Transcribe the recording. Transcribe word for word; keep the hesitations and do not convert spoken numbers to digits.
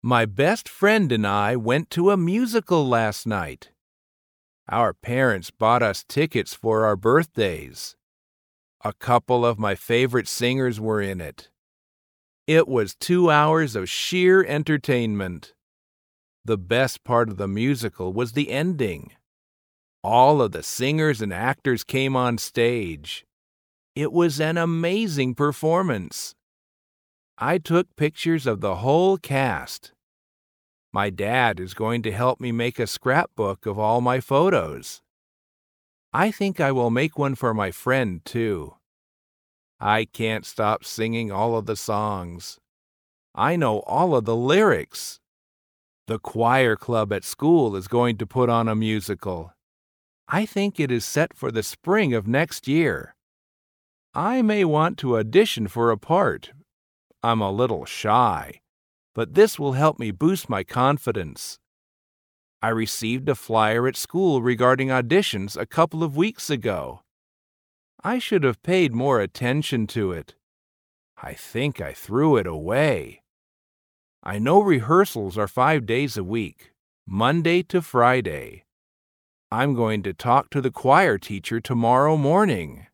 My best friend and I went to a musical last night. Our parents bought us tickets for our birthdays. A couple of my favorite singers were in it. It was two hours of sheer entertainment. The best part of the musical was the ending. All of the singers and actors came on stage. It was an amazing performance. I took pictures of the whole cast. My dad is going to help me make a scrapbook of all my photos. I think I will make one for my friend, too. I can't stop singing all of the songs. I know all of the lyrics. The choir club at school is going to put on a musical. I think it is set for the spring of next year. I may want to audition for a part. I'm a little shy, but this will help me boost my confidence. I received a flyer at school regarding auditions a couple of weeks ago. I should have paid more attention to it. I think I threw it away. I know rehearsals are five days a week, Monday to Friday. I'm going to talk to the choir teacher tomorrow morning.